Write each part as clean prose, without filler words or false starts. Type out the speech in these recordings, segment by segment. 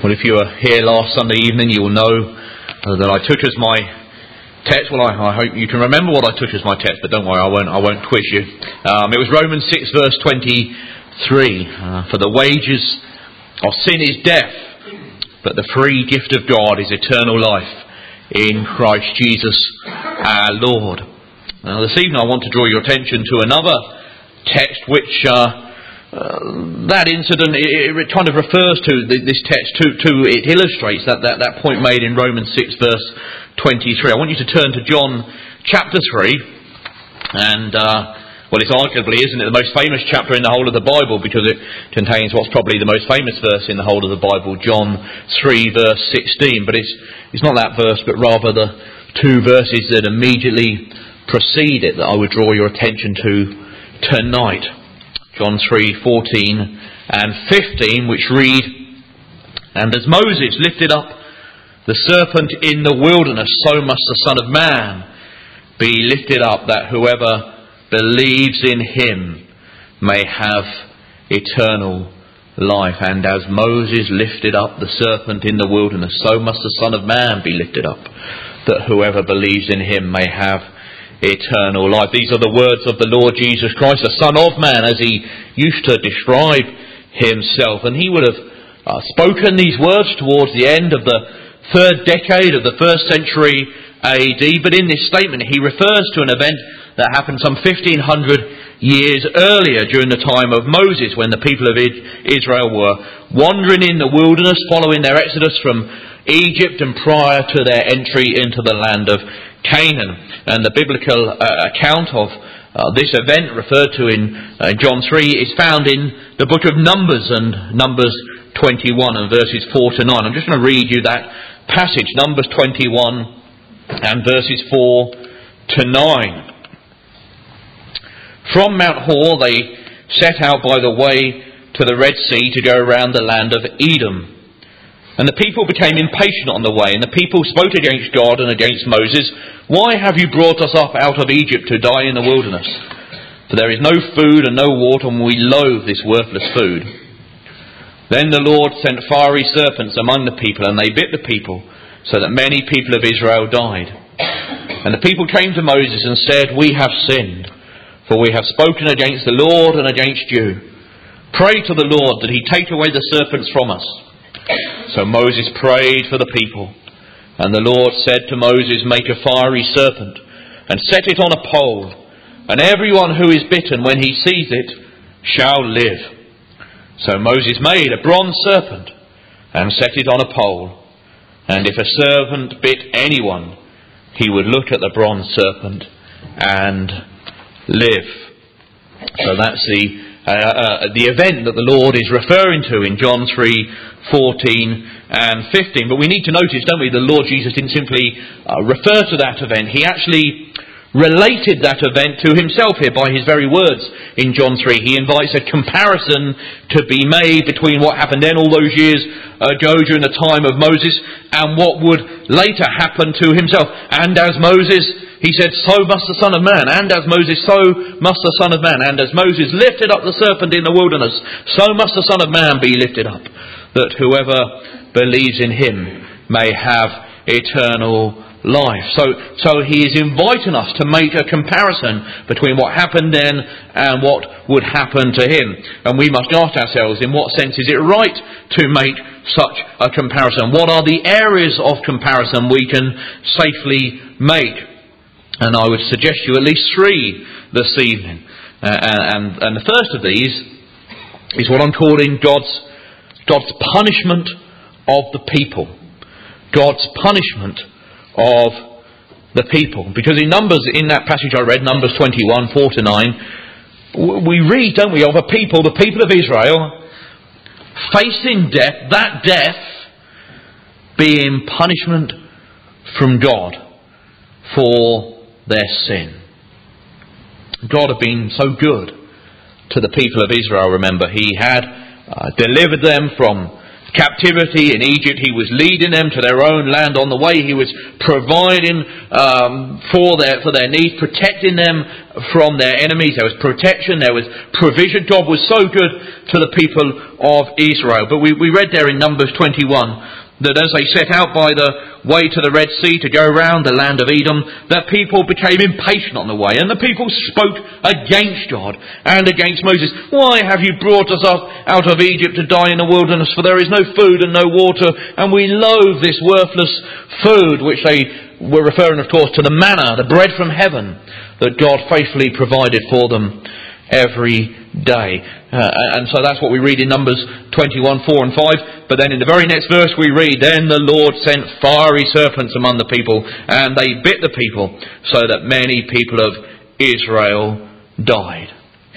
Well, if you were here last Sunday evening, you will know that I took as my text. Well, I hope you can remember what I took as my text, but don't worry, I won't quiz you. It was Romans 6 verse 23. For the wages of sin is death, but the free gift of God is eternal life in Christ Jesus our Lord. Now, this evening I want to draw your attention to another text which that incident, it kind of refers to this text, it illustrates that point made in Romans 6 verse 23. I want you to turn to John chapter 3, and well, it's arguably, isn't it, the most famous chapter in the whole of the Bible, because it contains what's probably the most famous verse in the whole of the Bible, John 3 verse 16. But it's not that verse, but rather the two verses that immediately precede it that I would draw your attention to tonight. John 3:14 and 15, which read, "And as Moses lifted up the serpent in the wilderness, so must the Son of Man be lifted up, that whoever believes in him may have eternal life. And as Moses lifted up the serpent in the wilderness, so must the Son of Man be lifted up, that whoever believes in him may have eternal life." These are the words of the Lord Jesus Christ, the Son of Man, as he used to describe himself. And he would have spoken these words towards the end of the third decade of the first century AD. But in this statement he refers to an event that happened some 1500 years earlier, during the time of Moses, when the people of Israel were wandering in the wilderness following their exodus from Egypt and prior to their entry into the land of Canaan. And the biblical account of this event referred to in John 3 is found in the book of Numbers, and Numbers 21 and verses 4 to 9. I'm just going to read you that passage, Numbers 21 and verses 4 to 9. "From Mount Hor they set out by the way to the Red Sea to go around the land of Edom. And the people became impatient on the way, and the people spoke against God and against Moses. 'Why have you brought us up out of Egypt to die in the wilderness? For there is no food and no water, and we loathe this worthless food.' Then the Lord sent fiery serpents among the people, and they bit the people, so that many people of Israel died. And the people came to Moses and said, 'We have sinned, for we have spoken against the Lord and against you. Pray to the Lord that he take away the serpents from us.' So Moses prayed for the people. And the Lord said to Moses, 'Make a fiery serpent and set it on a pole, and everyone who is bitten when he sees it shall live.' So Moses made a bronze serpent and set it on a pole. And if a serpent bit anyone, he would look at the bronze serpent and live." So that's the event that the Lord is referring to in John 3:14 and 15. But we need to notice, don't we, the Lord Jesus didn't simply refer to that event. He actually related that event to himself here by his very words in John 3. He invites a comparison to be made between what happened then all those years ago during the time of Moses and what would later happen to himself. "And as Moses," he said, "so must the Son of Man. And as Moses, so must the Son of Man. And as Moses lifted up the serpent in the wilderness, so must the Son of Man be lifted up, that whoever believes in him may have eternal life." So he is inviting us to make a comparison between what happened then and what would happen to him. And we must ask ourselves, in what sense is it right to make such a comparison? What are the areas of comparison we can safely make? And I would suggest you at least three this evening. And the first of these is what I'm calling God's punishment of the people. God's punishment of the people. Because in Numbers, in that passage I read, Numbers 21, 4 to 9, we read, don't we, of a people, the people of Israel, facing death, that death being punishment from God for their sin. God had been so good to the people of Israel, remember. He had delivered them from captivity in Egypt. He was leading them to their own land. On the way, He was providing for their needs, protecting them from their enemies. There was protection, there was provision. God was so good to the people of Israel. But we read there in Numbers 21 that as they set out by the way to the Red Sea to go around the land of Edom, that people became impatient on the way, and the people spoke against God and against Moses. Why have you brought us up out of Egypt to die in the wilderness? For there is no food and no water, and we loathe this worthless food, which they were referring, of course, to the manna, the bread from heaven, that God faithfully provided for them every day. And so that's what we read in Numbers 21, 4 and 5. But then in the very next verse we read, then the Lord sent fiery serpents among the people, and they bit the people, so that many people of Israel died.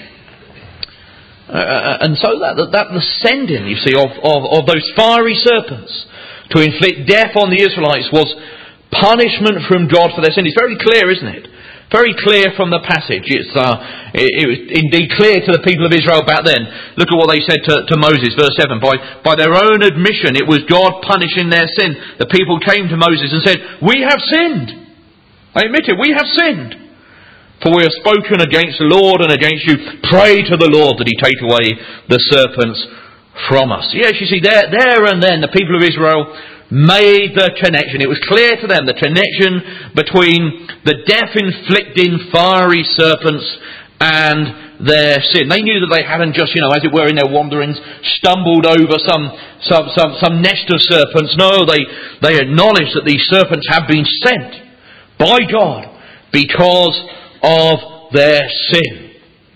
And so that the sending, you see, of those fiery serpents to inflict death on the Israelites was punishment from God for their sin. It's very clear, isn't it? Very clear from the passage. It was indeed clear to the people of Israel back then. Look at what they said to Moses, verse 7. By their own admission, it was God punishing their sin. The people came to Moses and said, "We have sinned." They admitted, "We have sinned. For we have spoken against the Lord and against you. Pray to the Lord that He take away the serpents from us." Yes, you see, there and then the people of Israel made the connection. It was clear to them, the connection between the death-inflicting fiery serpents and their sin. They knew that they hadn't just, as it were, in their wanderings, stumbled over some nest of serpents. No, they acknowledged that these serpents had been sent by God because of their sin.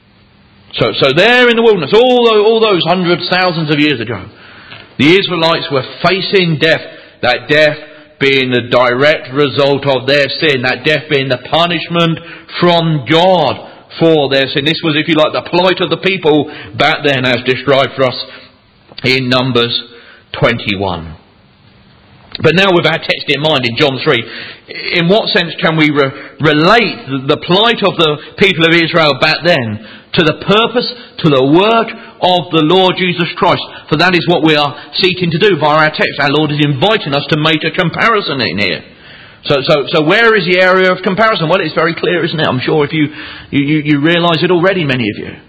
So there in the wilderness, all those hundreds, thousands of years ago, the Israelites were facing death. That death being the direct result of their sin. That death being the punishment from God for their sin. This was, if you like, the plight of the people back then, as described for us in Numbers 21. But now with our text in mind in John 3, in what sense can we relate the plight of the people of Israel back then to the purpose, to the work of the Lord Jesus Christ? For that is what we are seeking to do via our text. Our Lord is inviting us to make a comparison in here. So where is the area of comparison? Well, it's very clear, isn't it? I'm sure if you realise it already, many of you.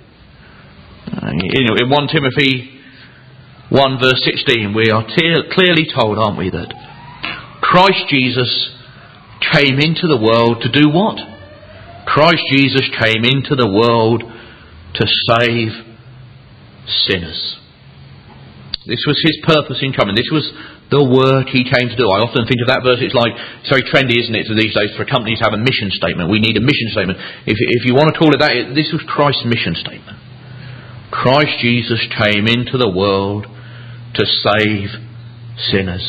In 1 Timothy 1 verse 16, we are clearly told, aren't we, that Christ Jesus came into the world to do what? Christ Jesus came into the world to save sinners. This was His purpose in coming. This was the work He came to do. I often think of that verse. It's very trendy, isn't it, these days for companies to have a mission statement. We need a mission statement. If you want to call it that, this was Christ's mission statement. Christ Jesus came into the world to save sinners.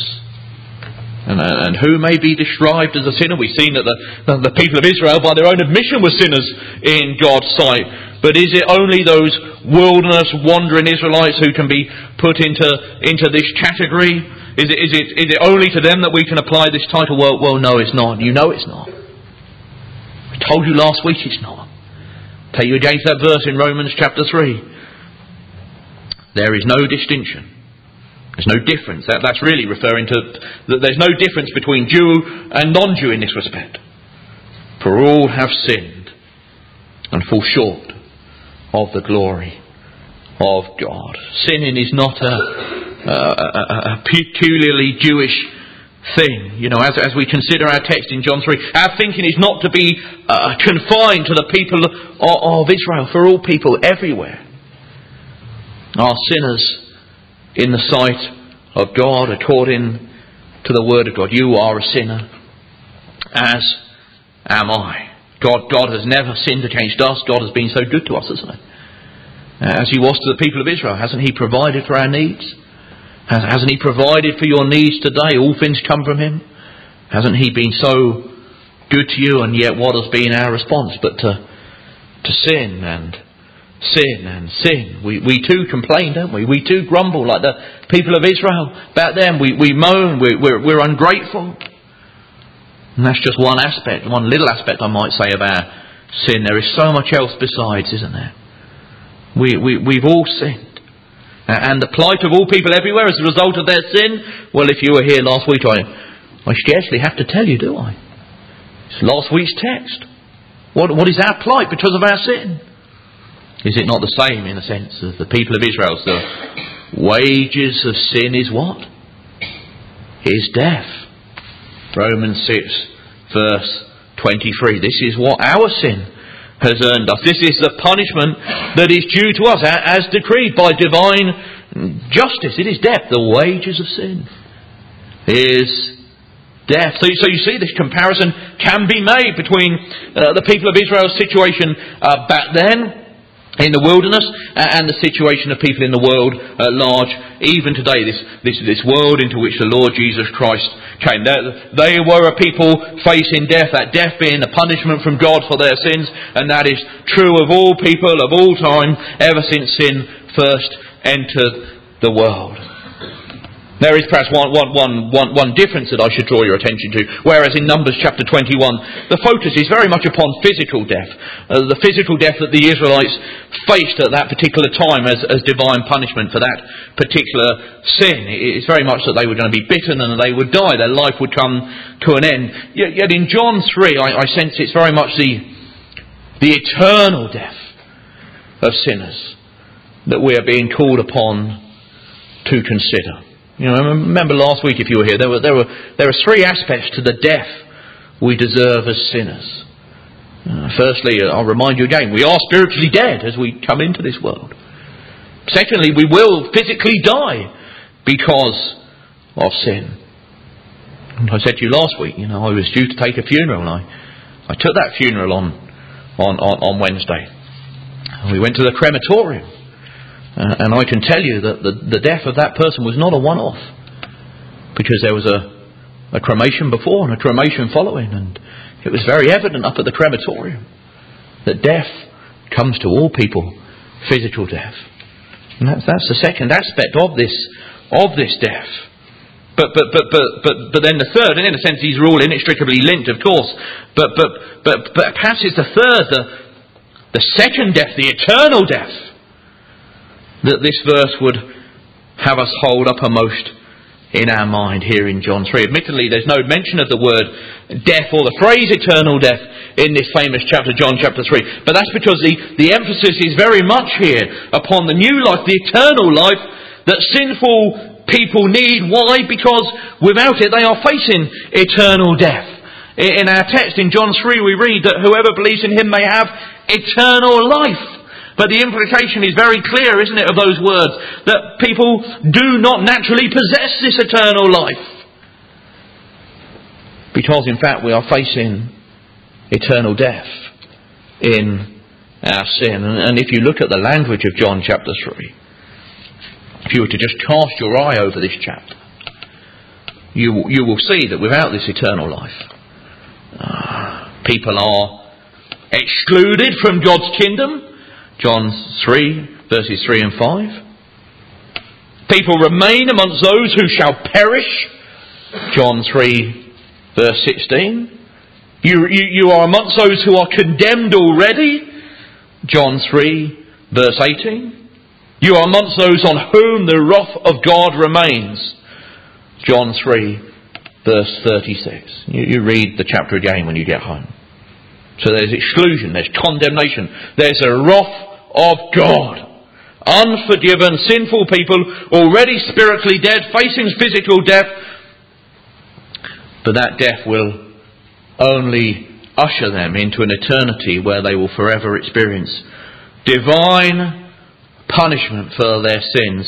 And who may be described as a sinner? We've seen that the people of Israel, by their own admission, were sinners in God's sight. But is it only those wilderness wandering Israelites who can be put into this category? Is it only to them that we can apply this title? Well, no, it's not. You know it's not. I told you last week it's not. Take you against that verse in Romans chapter 3. There is no distinction. There's no difference. That's really referring to that there's no difference between Jew and non-Jew in this respect. For all have sinned and fall short of the glory of God. Sinning is not a peculiarly Jewish thing. As we consider our text in John 3, our thinking is not to be confined to the people of Israel, for all people everywhere are sinners in the sight of God, according to the Word of God. You are a sinner, as am I. God has never sinned against us. God has been so good to us, hasn't He? As He was to the people of Israel. Hasn't He provided for our needs? Hasn't He provided for your needs today? All things come from Him. Hasn't He been so good to you? And yet what has been our response but to sin and sin and sin? We too complain, don't we? We too grumble like the people of Israel back then. We moan, we're ungrateful. And that's just one aspect, one little aspect I might say of our sin. There is so much else besides, isn't there? We've all sinned. And the plight of all people everywhere as a result of their sin? Well, if you were here last week, I scarcely have to tell you, do I? It's last week's text. What is our plight because of our sin? Is it not the same in a sense as the people of Israel? The wages of sin is what? Is death. Romans 6 verse 23. This is what our sin has earned us. This is the punishment that is due to us as decreed by divine justice. It is death. The wages of sin is death. So you see, this comparison can be made between the people of Israel's situation back then in the wilderness and the situation of people in the world at large, even today, this world into which the Lord Jesus Christ came. They were a people facing death, that death being the punishment from God for their sins, and that is true of all people of all time, ever since sin first entered the world. There is perhaps one difference that I should draw your attention to. Whereas in Numbers chapter 21, the focus is very much upon physical death. The physical death that the Israelites faced at that particular time as divine punishment for that particular sin. It's very much that they were going to be bitten and they would die. Their life would come to an end. Yet in John 3, I sense it's very much the eternal death of sinners that we are being called upon to consider. You know, remember last week, if you were here, there were three aspects to the death we deserve as sinners. Firstly, I'll remind you again, we are spiritually dead as we come into this world. Secondly, we will physically die because of sin. And I said to you last week, I was due to take a funeral, and I took that funeral on Wednesday. And we went to the crematorium. And I can tell you that the death of that person was not a one-off, because there was a cremation before and a cremation following, and it was very evident up at the crematorium that death comes to all people, physical death. And that's the second aspect of this death. But then the third, and in a sense these are all inextricably linked, of course. But perhaps it's the third, the second death, the eternal death, that this verse would have us hold uppermost in our mind here in John 3. Admittedly, there's no mention of the word death or the phrase eternal death in this famous chapter, John chapter 3. But that's because the emphasis is very much here upon the new life, the eternal life that sinful people need. Why? Because without it they are facing eternal death. In our text in John 3 we read that whoever believes in him may have eternal life. But the implication is very clear, isn't it, of those words, that people do not naturally possess this eternal life. Because in fact we are facing eternal death in our sin. And if you look at the language of John chapter 3, if you were to just cast your eye over this chapter, you will see that without this eternal life, people are excluded from God's kingdom. John 3, verses 3 and 5. People remain amongst those who shall perish. John 3, verse 16. You are amongst those who are condemned already. John 3, verse 18. You are amongst those on whom the wrath of God remains. John 3, verse 36. You read the chapter again when you get home. So there's exclusion, there's condemnation, there's a wrath of God. Unforgiven, sinful people, already spiritually dead, facing physical death. But that death will only usher them into an eternity where they will forever experience divine punishment for their sins,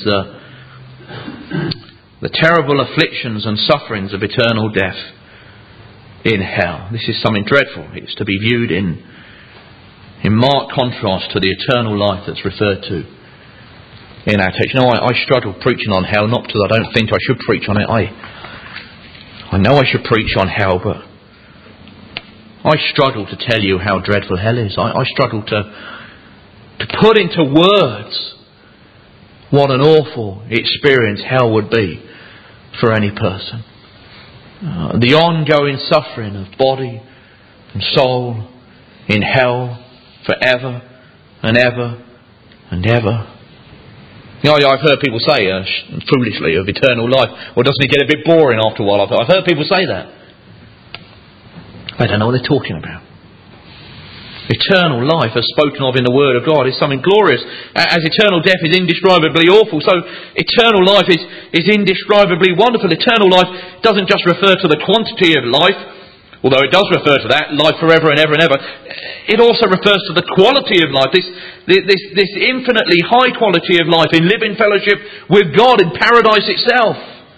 the terrible afflictions and sufferings of eternal death in hell. This is something dreadful. It's to be viewed in marked contrast to the eternal life that's referred to in our text. I struggle preaching on hell, not because I don't think I should preach on it. I know I should preach on hell, but I struggle to tell you how dreadful hell is. I struggle to put into words what an awful experience hell would be for any person. The ongoing suffering of body and soul in hell forever and ever and ever. You know, I've heard people say, foolishly, of eternal life, well, doesn't it get a bit boring after a while? I've heard people say that. They don't know what they're talking about. Eternal life, as spoken of in the Word of God, is something glorious. As eternal death is indescribably awful, so eternal life is indescribably wonderful. Eternal life doesn't just refer to the quantity of life, although it does refer to that, life forever and ever and ever. It also refers to the quality of life, this infinitely high quality of life in living fellowship with God in paradise itself.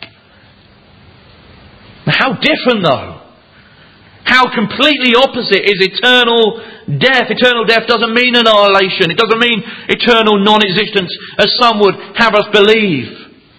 How different, though. How completely opposite is eternal death. Eternal death doesn't mean annihilation. It doesn't mean eternal non-existence, as some would have us believe.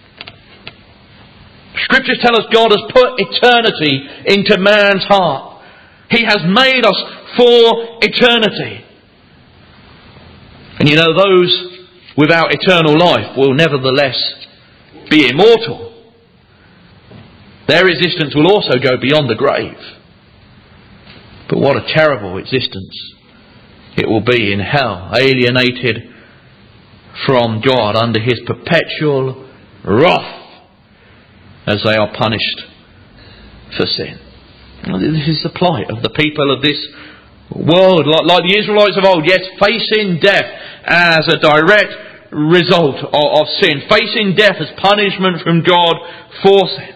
Scriptures tell us God has put eternity into man's heart. He has made us for eternity. And you know, those without eternal life will nevertheless be immortal. Their existence will also go beyond the grave. But what a terrible existence it will be in hell, alienated from God under His perpetual wrath as they are punished for sin. This is the plight of the people of this world, like the Israelites of old, yes, facing death as a direct result of sin, facing death as punishment from God for sin.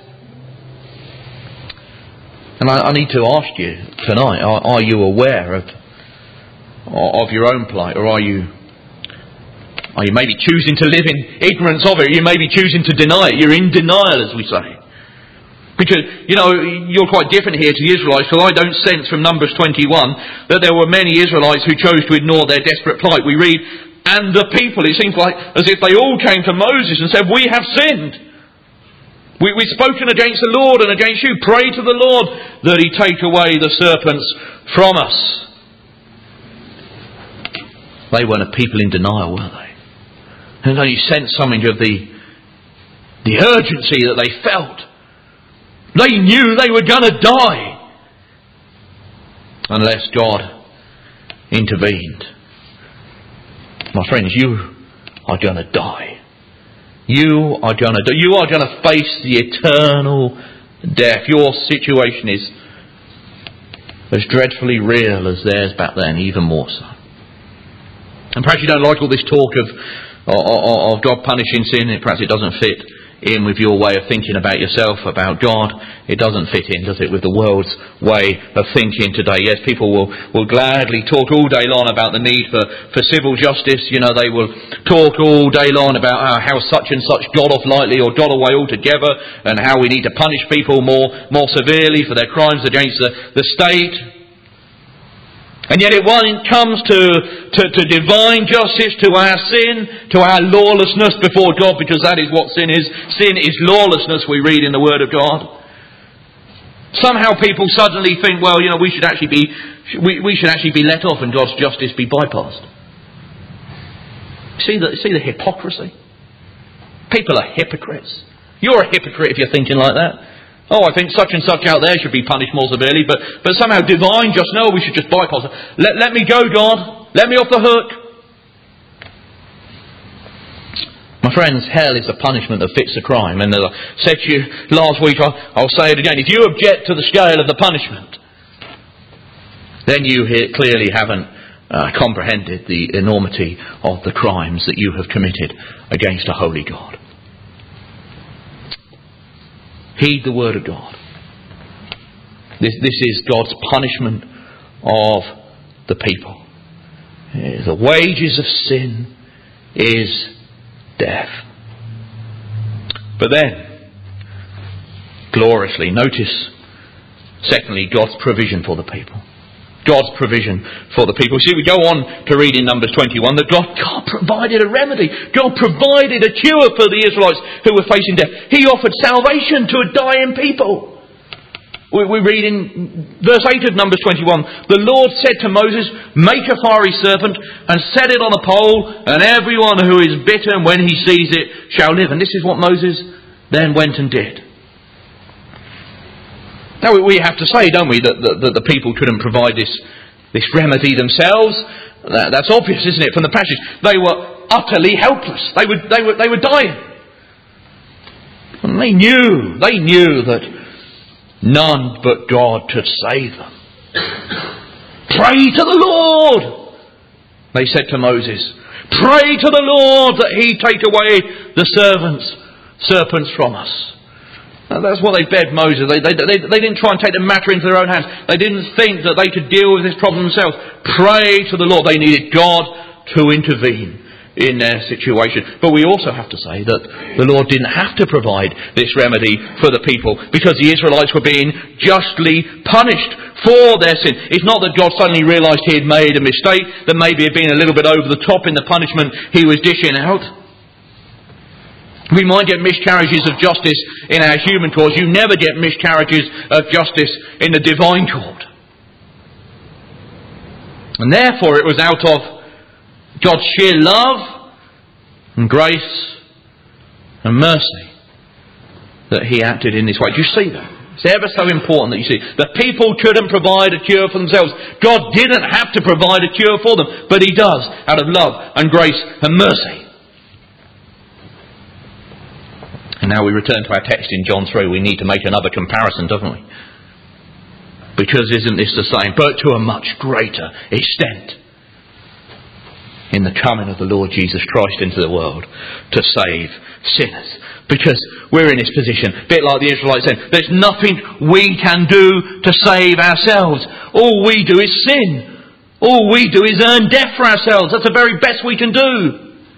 And I need to ask you tonight, are you aware of your own plight, or are you maybe choosing to live in ignorance of it? You may be choosing to deny it. You're in denial, as we say. Because, you know, you're quite different here to the Israelites, so I don't sense from Numbers 21 that there were many Israelites who chose to ignore their desperate plight. We read, and the people, it seems like as if they all came to Moses and said, we have sinned. We've spoken against the Lord and against you. Pray to the Lord that He take away the serpents from us. They weren't a people in denial, were they? And so you sense something of the urgency that they felt. They knew they were going to die unless God intervened. My friends, you are going to die. You are going to face the eternal death. Your situation is as dreadfully real as theirs back then, even more so. And perhaps you don't like all this talk of God punishing sin. Perhaps it doesn't fit in with your way of thinking about yourself, about God. It doesn't fit in, does it, with the world's way of thinking today. Yes, people will gladly talk all day long about the need for civil justice. You know, they will talk all day long about how such and such got off lightly or got away altogether, and how we need to punish people more severely for their crimes against the state. And yet when it comes to divine justice, to our sin, to our lawlessness before God, because that is what sin is. Sin is lawlessness, we read in the Word of God. Somehow people suddenly think, well, you know, we should actually be let off and God's justice be bypassed. See the hypocrisy? People are hypocrites. You're a hypocrite if you're thinking like that. Oh, I think such and such out there should be punished more severely, but somehow divine just, no, we should just bypass it. Let me go, God. Let me off the hook. My friends, hell is the punishment that fits the crime. And as I said to you last week, I'll say it again. If you object to the scale of the punishment, then you clearly haven't comprehended the enormity of the crimes that you have committed against a holy God. Heed the word of God. This is God's punishment of the people. The wages of sin is death. But then, gloriously, notice, secondly, God's provision for the people. God's provision for the people. See, we go on to read in Numbers 21 that God provided a remedy. God provided a cure for the Israelites who were facing death. He offered salvation to a dying people. We read in verse 8 of Numbers 21, the Lord said to Moses, make a fiery serpent and set it on a pole, and everyone who is bitten when he sees it shall live. And this is what Moses then went and did. Now we have to say, don't we, that the people couldn't provide this remedy themselves. That's obvious, isn't it, from the passage. They were utterly helpless. They were dying. And they knew that none but God could save them. Pray to the Lord, they said to Moses. Pray to the Lord that he take away the serpents from us. And that's what they begged Moses. They didn't try and take the matter into their own hands. They didn't think that they could deal with this problem themselves. Pray to the Lord. They needed God to intervene in their situation. But we also have to say that the Lord didn't have to provide this remedy for the people because the Israelites were being justly punished for their sin. It's not that God suddenly realised he had made a mistake, that maybe had been a little bit over the top in the punishment he was dishing out. We might get miscarriages of justice in our human courts. You never get miscarriages of justice in the divine court. And therefore it was out of God's sheer love and grace and mercy that he acted in this way. Do you see that? It's ever so important that you see. The people couldn't provide a cure for themselves. God didn't have to provide a cure for them, but he does out of love and grace and mercy. And now we return to our text in John 3. We need to make another comparison, don't we? Because isn't this the same, but to a much greater extent, in the coming of the Lord Jesus Christ into the world to save sinners. Because we're in this position, a bit like the Israelites said, there's nothing we can do to save ourselves. All we do is sin. All we do is earn death for ourselves. That's the very best we can do.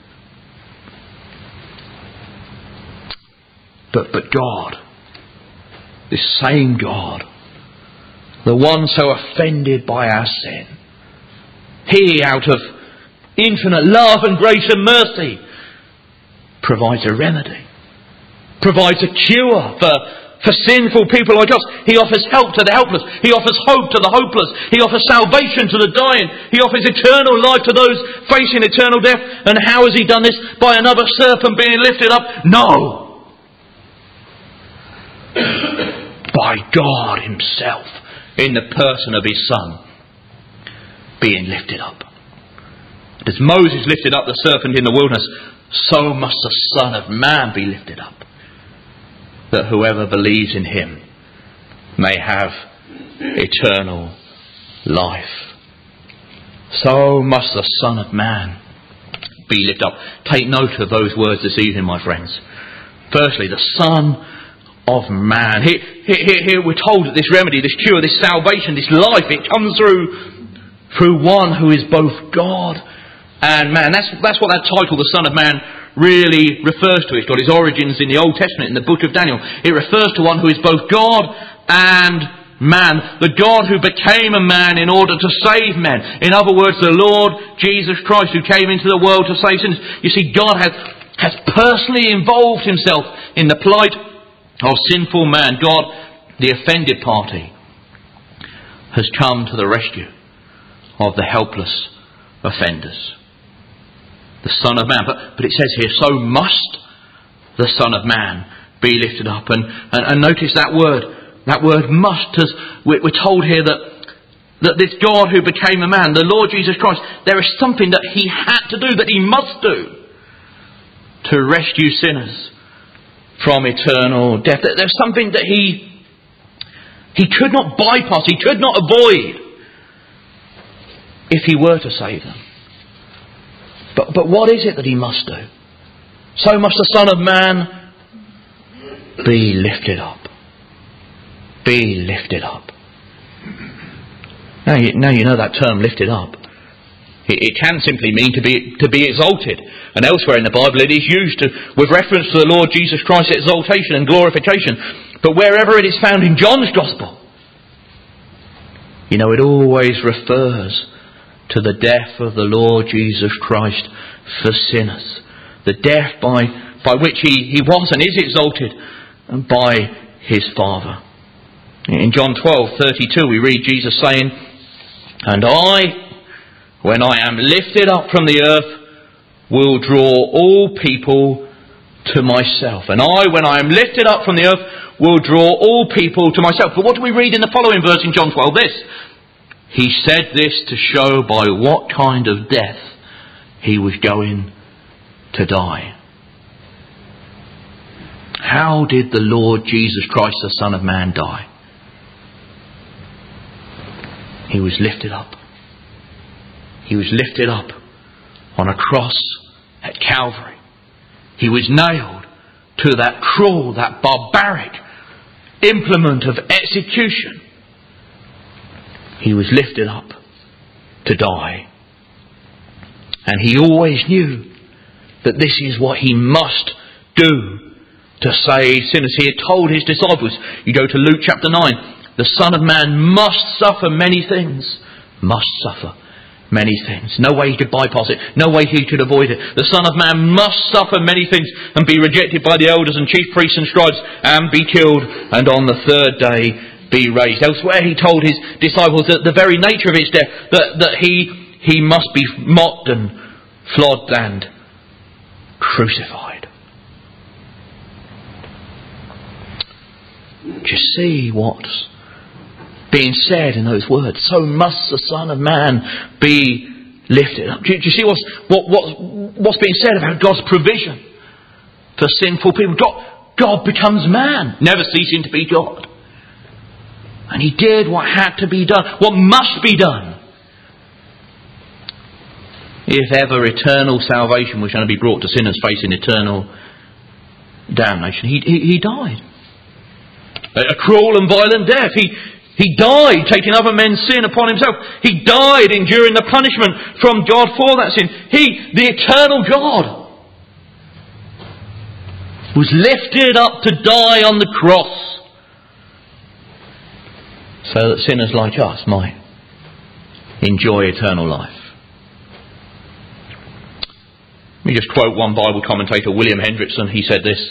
But God, this same God, the one so offended by our sin, he, out of infinite love and grace and mercy, provides a remedy, provides a cure for sinful people like us. He offers help to the helpless. He offers hope to the hopeless. He offers salvation to the dying. He offers eternal life to those facing eternal death. And how has he done this? By another serpent being lifted up? No. By God himself, in the person of his Son, being lifted up. As Moses lifted up the serpent in the wilderness, so must the Son of Man be lifted up, that whoever believes in him may have eternal life. So must the Son of Man be lifted up. Take note of those words this evening, my friends. Firstly, the Son of Man. Here we're told that this remedy, this cure, this salvation, this life, it comes through one who is both God and man. That's what that title, the Son of Man, really refers to. It's got its origins in the Old Testament, in the book of Daniel. It refers to one who is both God and man. The God who became a man in order to save men. In other words, the Lord Jesus Christ who came into the world to save sinners. You see, God has personally involved himself in the plight of sinful man. God, the offended party, has come to the rescue of the helpless offenders. The Son of Man. But it says here, so must the Son of Man be lifted up. And notice that word must. As we're told here that this God who became a man, the Lord Jesus Christ, there is something that he had to do, that he must do, to rescue sinners from eternal death. There's something that he could not bypass, he could not avoid if he were to save them. But what is it that he must do? So must the Son of Man be lifted up. Be lifted up. Now you know that term, lifted up. It can simply mean to be exalted. And elsewhere in the Bible it is used with reference to the Lord Jesus Christ's exaltation and glorification. But wherever it is found in John's Gospel, it always refers to the death of the Lord Jesus Christ for sinners. The death by which he was and is exalted by his Father. In John 12:32 we read Jesus saying, "And I, when I am lifted up from the earth, will draw all people to myself. And I, when I am lifted up from the earth, will draw all people to myself." But what do we read in the following verse in John 12? This. "He said this to show by what kind of death he was going to die. How did the Lord Jesus Christ, the Son of Man, die? He was lifted up. He was lifted up on a cross at Calvary. He was nailed to that cruel, that barbaric implement of execution. He was lifted up to die. And he always knew that this is what he must do to save sinners. He had told his disciples, you go to Luke chapter 9, the Son of Man must suffer many things. Must suffer many things. No way he could bypass it. No way he could avoid it. The Son of Man must suffer many things and be rejected by the elders and chief priests and scribes and be killed and on the third day be raised. Elsewhere he told his disciples that the very nature of his death, that he must be mocked and flogged and crucified. Do you see what's being said in those words? So must the Son of Man be lifted up. Do you see what's being said about God's provision for sinful people? God becomes man, never ceasing to be God. And he did what had to be done, what must be done, if ever eternal salvation was going to be brought to sinners facing eternal damnation. He died. A cruel and violent death. He died taking other men's sin upon himself. He died enduring the punishment from God for that sin. He, the eternal God, was lifted up to die on the cross so that sinners like us might enjoy eternal life. Let me just quote one Bible commentator, William Hendrickson. He said this: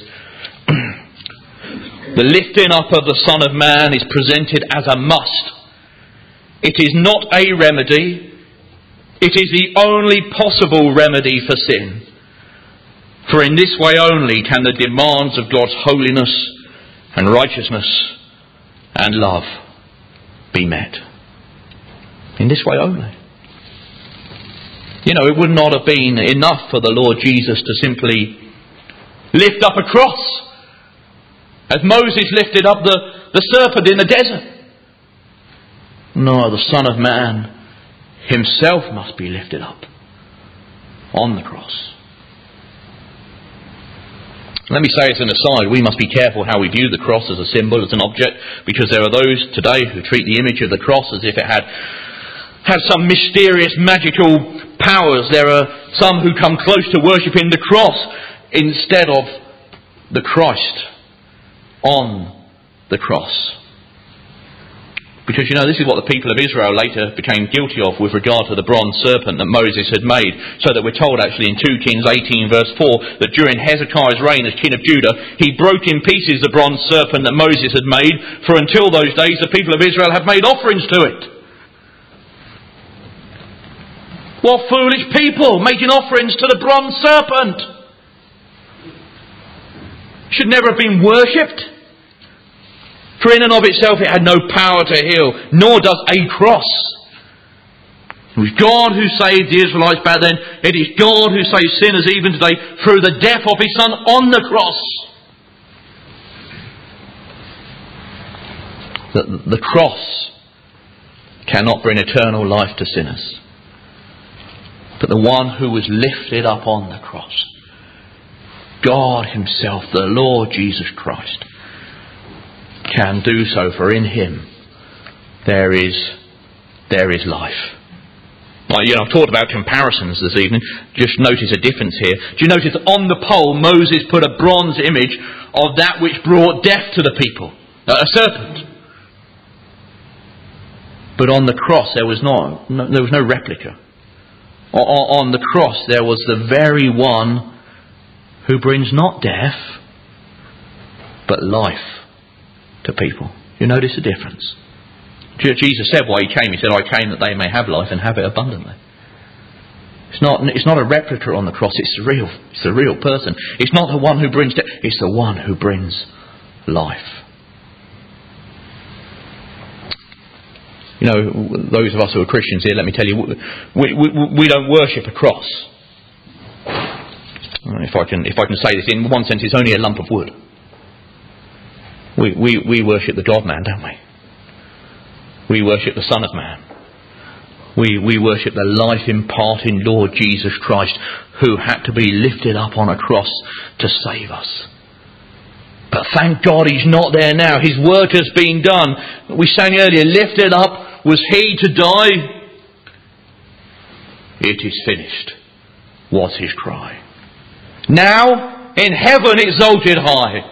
the lifting up of the Son of Man is presented as a must. It is not a remedy. It is the only possible remedy for sin. For in this way only can the demands of God's holiness and righteousness and love be met. In this way only. You know, it would not have been enough for the Lord Jesus to simply lift up a cross, as Moses lifted up the serpent in the desert. No, the Son of Man himself must be lifted up on the cross. Let me say as an aside, we must be careful how we view the cross as a symbol, as an object, because there are those today who treat the image of the cross as if it had some mysterious magical powers. There are some who come close to worshipping the cross instead of the Christ on the cross. Because, you know, this is what the people of Israel later became guilty of with regard to the bronze serpent that Moses had made. So that we're told actually in 2 Kings 18 verse 4 that during Hezekiah's reign as king of Judah, he broke in pieces the bronze serpent that Moses had made, for until those days the people of Israel had made offerings to it. What foolish people, making offerings to the bronze serpent! Should never have been worshipped. For in and of itself it had no power to heal, nor does a cross. It was God who saved the Israelites back then. It is God who saves sinners even today through the death of his Son on the cross. The cross cannot bring eternal life to sinners. But the one who was lifted up on the cross, God himself, the Lord Jesus Christ, can do so, for in him there is life. Well, I've talked about comparisons this evening. Just notice a difference here. Do you notice on the pole Moses put a bronze image of that which brought death to the people, a serpent. But on the cross there was no replica. On the cross there was the very one who brings not death but life to people. You notice the difference? Jesus said why he came. He said, I came that they may have life and have it abundantly. It's not a replica on the cross. It's the real person. It's not the one who brings death. It's the one who brings life. You know, those of us who are Christians here, let me tell you, we don't worship a cross. if I can say this, in one sense, it's only a lump of wood. We worship the God-man, don't we? We worship the Son of Man. We worship the life-imparting Lord Jesus Christ, who had to be lifted up on a cross to save us. But thank God He's not there now. His work has been done. We sang earlier, lifted up was He to die. It is finished, was His cry. Now in heaven exalted high.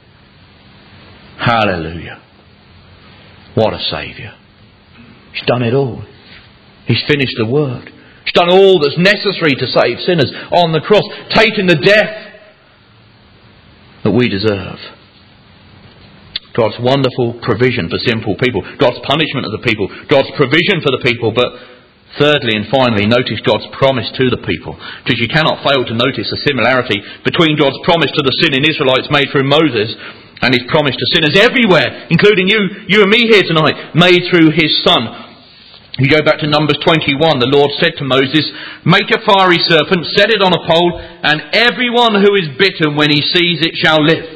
Hallelujah. What a Saviour. He's done it all. He's finished the work. He's done all that's necessary to save sinners on the cross, taking the death that we deserve. God's wonderful provision for sinful people. God's punishment of the people. God's provision for the people. But thirdly and finally, notice God's promise to the people. Because you cannot fail to notice the similarity between God's promise to the sinning Israelites made through Moses and His promise to sinners everywhere, including you and me here tonight, made through His Son. You go back to Numbers 21, the Lord said to Moses, "Make a fiery serpent, set it on a pole, and everyone who is bitten when he sees it shall live."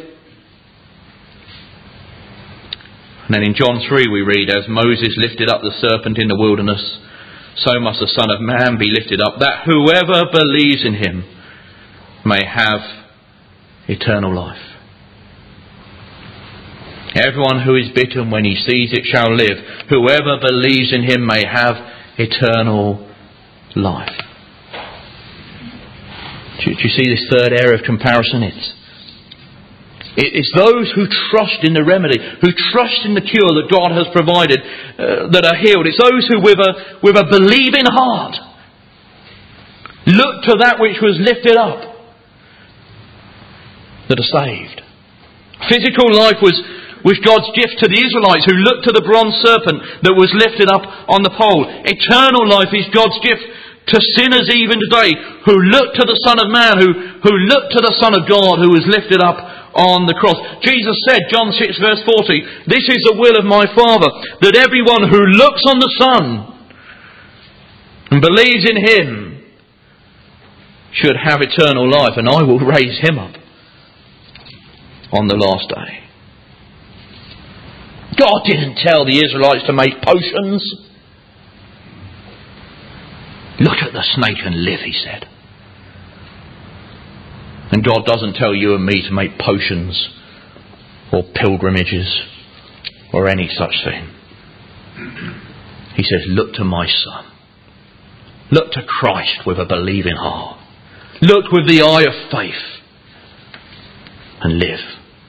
And then in John 3 we read, "As Moses lifted up the serpent in the wilderness, so must the Son of Man be lifted up, that whoever believes in Him may have eternal life." Everyone who is bitten when he sees it shall live. Whoever believes in Him may have eternal life. Do you see this third area of comparison? It's those who trust in the remedy, who trust in the cure that God has provided, that are healed. It's those who with a believing heart look to that which was lifted up, that are saved. Physical life was God's gift to the Israelites who looked to the bronze serpent that was lifted up on the pole. Eternal life is God's gift to sinners even today who look to the Son of Man, who look to the Son of God who was lifted up on the cross. Jesus said, John 6 verse 40, "This is the will of my Father, that everyone who looks on the Son and believes in Him should have eternal life, and I will raise him up on the last day." God didn't tell the Israelites to make potions. Look at the snake and live, He said. And God doesn't tell you and me to make potions or pilgrimages or any such thing. He says, look to my Son. Look to Christ with a believing heart. Look with the eye of faith and live.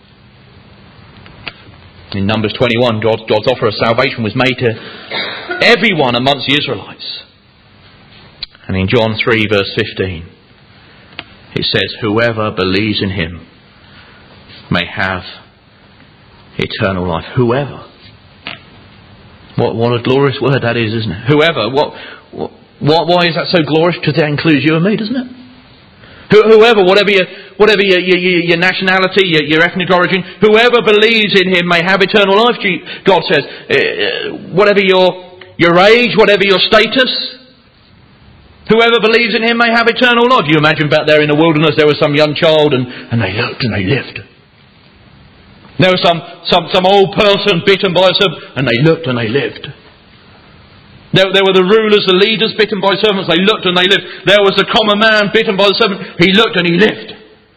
In Numbers 21, God's offer of salvation was made to everyone amongst the Israelites. And in John 3 verse 15, it says, "Whoever believes in Him may have eternal life." Whoever. What a glorious word that is, isn't it? Whoever. Why is that so glorious? Because that includes you and me, doesn't it? Whoever, whatever your nationality, your ethnic origin, whoever believes in Him may have eternal life. God says, whatever your age, whatever your status, whoever believes in Him may have eternal life. You imagine back there in the wilderness, there was some young child, and they looked and they lived. There was some old person bitten by a serpent, and they looked and they lived. There were the rulers, the leaders bitten by serpents. They looked and they lived. There was a common man bitten by the serpent. He looked and he lived.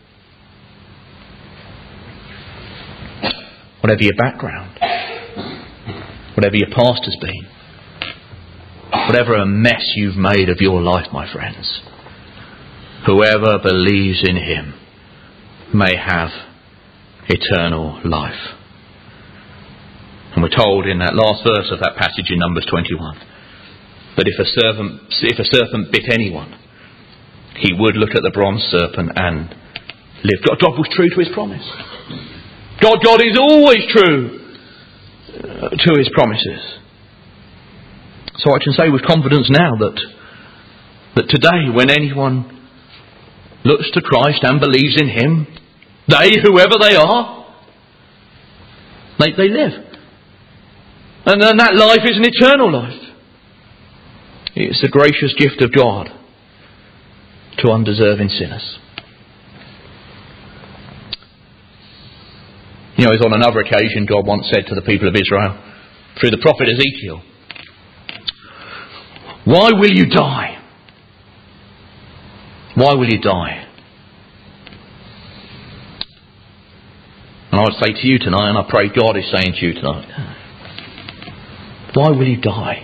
Whatever your background, whatever your past has been, whatever a mess you've made of your life, my friends, whoever believes in Him may have eternal life. And we're told in that last verse of that passage in Numbers 21 that if a serpent bit anyone, he would look at the bronze serpent and live. God was true to His promise. God is always true to His promises. So I can say with confidence now that today, when anyone looks to Christ and believes in Him, they, whoever they are, they live. And then that life is an eternal life. It's the gracious gift of God to undeserving sinners. You know, as on another occasion God once said to the people of Israel, through the prophet Ezekiel, "Why will you die? Why will you die?" And I would say to you tonight, and I pray God is saying to you tonight, why will you die?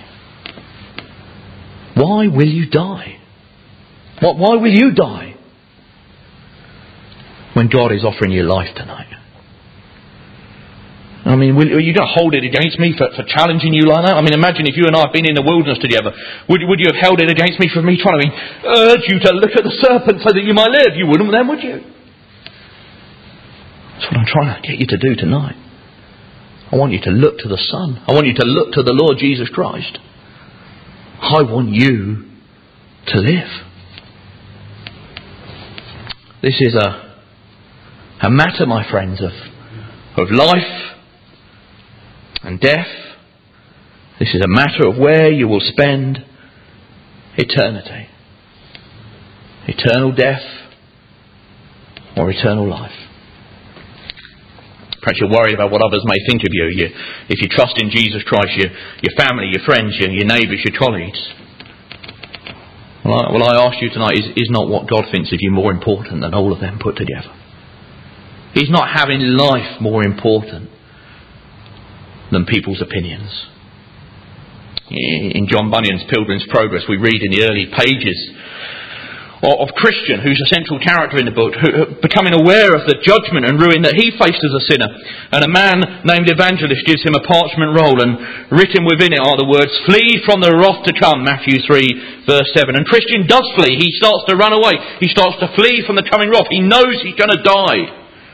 Why will you die? Why will you die when God is offering you life tonight? I mean, are you going to hold it against me for challenging you like that? I mean, imagine if you and I had been in the wilderness together. Would you have held it against me for me trying to urge you to look at the serpent so that you might live? You wouldn't then, would you? That's what I'm trying to get you to do tonight. I want you to look to the Son. I want you to look to the Lord Jesus Christ. I want you to live. This is a matter, my friends, of life and death. This is a matter of where you will spend eternity. Eternal death or eternal life. Perhaps you're worried about what others may think of you. If you trust in Jesus Christ, your family, your friends, your neighbours, your colleagues. Well, I ask you tonight, is not what God thinks of you more important than all of them put together? Is not having life more important than people's opinions? In John Bunyan's Pilgrim's Progress, we read in the early pages of Christian, who's a central character in the book, who, becoming aware of the judgment and ruin that he faced as a sinner. And a man named Evangelist gives him a parchment roll, and written within it are the words, "Flee from the wrath to come," Matthew 3 verse 7. And Christian does flee. He starts to run away. He starts to flee from the coming wrath. He knows he's going to die.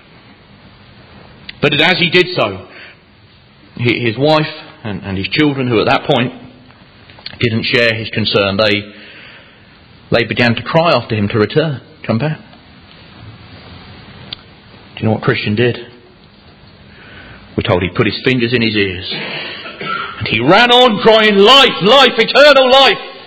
But as he did so, his wife and his children, who at that point didn't share his concern, they began to cry after him to return, come back. Do you know what Christian did? We're told he put his fingers in his ears and he ran on crying, "Life, life, eternal life!"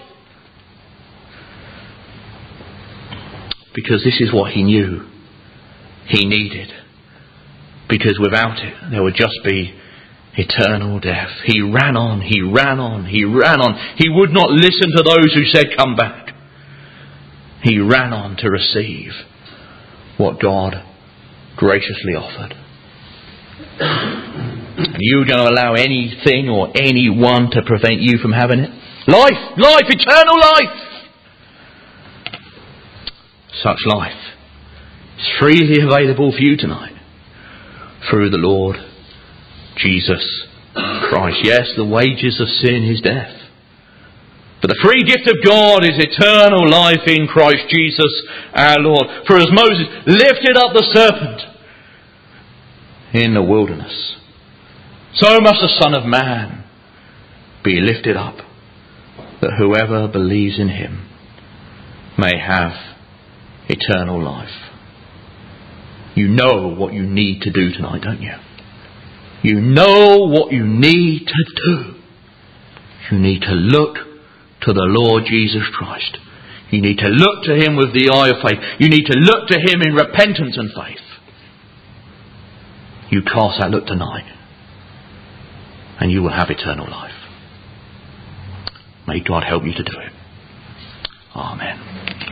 Because this is what he knew he needed. Because without it, there would just be eternal death. He ran on, he ran on, he ran on. He would not listen to those who said, "Come back." He ran on to receive what God graciously offered. Are you going to allow anything or anyone to prevent you from having it? Life, life, eternal life! Such life is freely available for you tonight through the Lord Jesus Christ. Yes, the wages of sin is death. But the free gift of God is eternal life in Christ Jesus our Lord. For as Moses lifted up the serpent in the wilderness, so must the Son of Man be lifted up, that whoever believes in him may have eternal life. You know what you need to do tonight, don't you? You know what you need to do. You need to look to the Lord Jesus Christ. You need to look to him with the eye of faith. You need to look to him in repentance and faith. You cast that look tonight and you will have eternal life. May God help you to do it. Amen.